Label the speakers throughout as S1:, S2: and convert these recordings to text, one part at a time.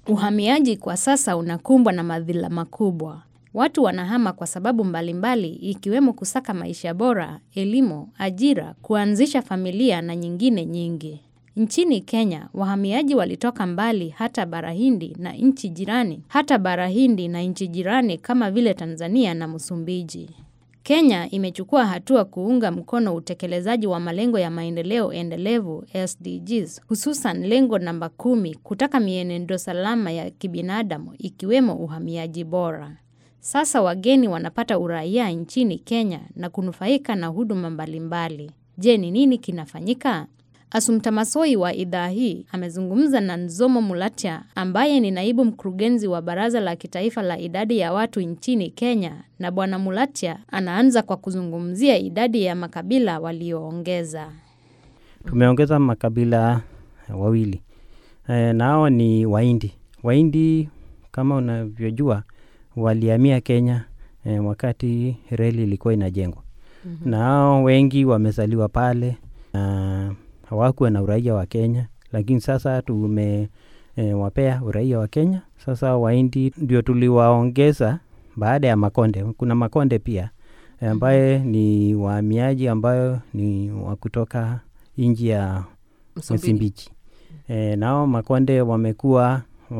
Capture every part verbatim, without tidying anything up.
S1: Uhamiaji kwa sasa unakumbwa na madhila makubwa. Watu wanahama kwa sababu mbalimbali ikiwemo kusaka maisha bora, elimu, ajira, kuanzisha familia na nyingine nyingi. Nchini Kenya, wahamiaji walitoka mbali hata bara Hindi na nchi jirani, hata bara Hindi na nchi jirani kama vile Tanzania na Msumbiji. Kenya imechukua hatua kuunga mkono utekelezaji wa malengo ya maendeleo endelevu S D Gs, hususan lengo namba kumi kutaka mienendo salama ya kibinadamu ikiwemo uhamiaji bora. Sasa wageni wanapata uraia nchini Kenya na kunufaika na huduma mbalimbali. Je, ni nini kinafanyika? Assumpta Massoi wa idhaa hii amezungumza na Nzomo Mulatia ambaye ni naibu mkurugenzi wa Baraza la Kitaifa la Idadi ya Watu nchini Kenya, na Bwana Mulatia anaanza kwa kuzungumzia idadi ya makabila walioongeza.
S2: Tumeongeza makabila wawili. E, nao ni Wahindi. Wahindi kama unavyojua walihamia Kenya e, wakati reli ilikuwa inajengwa. Mm-hmm. Nao wengi wamezaliwa pale na hawakuwa na uraia wa Kenya, lakini sasa tumewapea e, uraia wa Kenya. Sasa Wahindi ndio tuliwaongeza baada ya Makonde. Kuna Makonde pia ambaye ni wahamiaji ambayo ni wa kutoka nchi ya Msumbiji. E, nao Makonde wamekuwa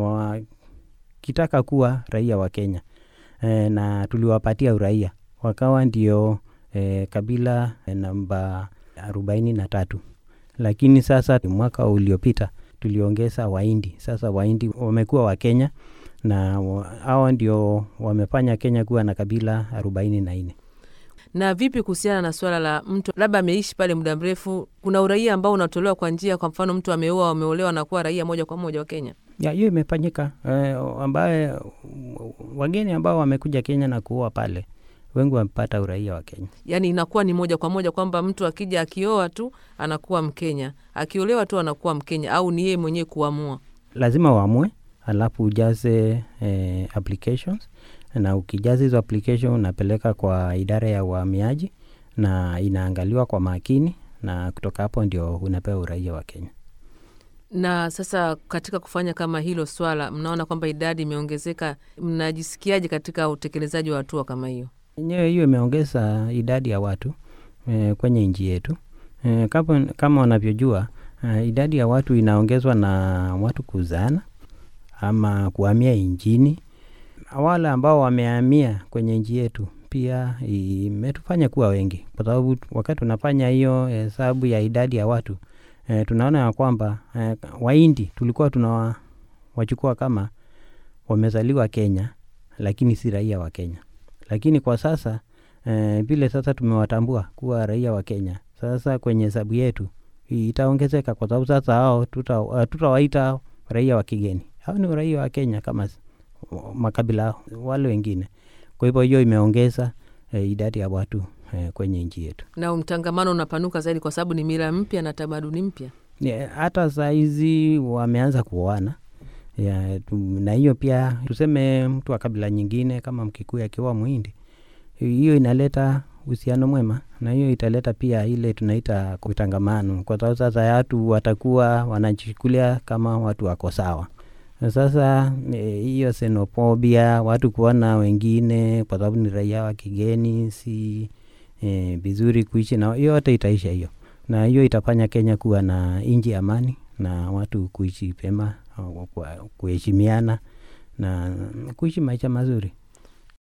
S2: wakitaka kuwa raia wa Kenya e, na tuliwapatia uraia. Wakawa ndio e, kabila e, namba arobaini na tatu. Lakini sasa mwaka uliopita tuliongeza Wahindi. Sasa Wahindi wamekuwa wa Kenya na hao ndio wamefanya Kenya kuwa na kabila arobaini na nne.
S3: Na vipi kuhusiana na swala la mtu labda ameishi pale muda mrefu, kuna uraia ambao unatolewa kwa njia, kwa mfano mtu ameoa ameolewa na kuwa raia moja kwa moja wa Kenya?
S2: Ya, hiyo imefanyika eh, ambaye wageni ambao wamekuja Kenya na kuoa pale wengi wamepata uraia wa Kenya.
S3: Yaani inakuwa ni moja kwa moja kwamba mtu akija akioa tu anakuwa Mkenya, akiolewa tu anakuwa Mkenya, au ni yeye mwenyewe kuamua?
S2: Lazima uamue, alafu ujaze eh, applications, na ukijaza hizo application unapeleka kwa idara ya uhamiaji na inaangaliwa kwa makini, na kutoka hapo ndio unapewa uraia wa Kenya.
S3: Na sasa katika kufanya kama hilo swala, mnaona kwamba idadi imeongezeka, mnajisikiaje katika utekelezaji wa hatua kama hiyo?
S2: Yenyewe hiyo imeongeza idadi ya watu e, kwenye nchi yetu. E, kama, kama wanavyojua e, idadi ya watu inaongezwa na watu kuzana ama kuhamia nchini. Wale ambao wamehamia kwenye nchi yetu pia imetufanya kuwa wengi, kwa sababu wakati tunafanya hiyo hesabu ya idadi ya watu e, tunaona ya kwamba e, Wahindi tulikuwa tunawachukua kama wamezaliwa Kenya lakini si raia wa Kenya. Lakini kwa sasa e, vile sasa tumewatambua kuwa raia wa Kenya, sasa kwenye hesabu yetu itaongezeka, kwa sababu sasa hao tutawaita tuta raia wa kigeni. Hao ni raia wa Kenya kama makabila wale wengine. Kwa hivyo hiyo imeongeza e, idadi ya watu e, kwenye nchi yetu.
S3: Na mtangamano unapanuka zaidi kwa sababu ni mila mpya na tamaduni mpya.
S2: Hata saa hizi wameanza kuoana. Ya, tu, na hiyo pia tuseme mtu wa kabila nyingine kama Mkikuyu akiwa Mhindi, hiyo inaleta uhusiano mwema, na hiyo italeta pia ile tunaita kutangamano, kwa sababu sasa watu watakuwa wanachukulia kama watu wako sawa. Sasa hiyo e, xenophobia, watu kuona wengine kwa sababu ni raia wa kigeni si e, vizuri kuishi na hiyo, yote itaisha hiyo, na hiyo itafanya Kenya kuwa na nchi amani na watu kuishi pema, kuheshimiana na kuishi maisha mazuri.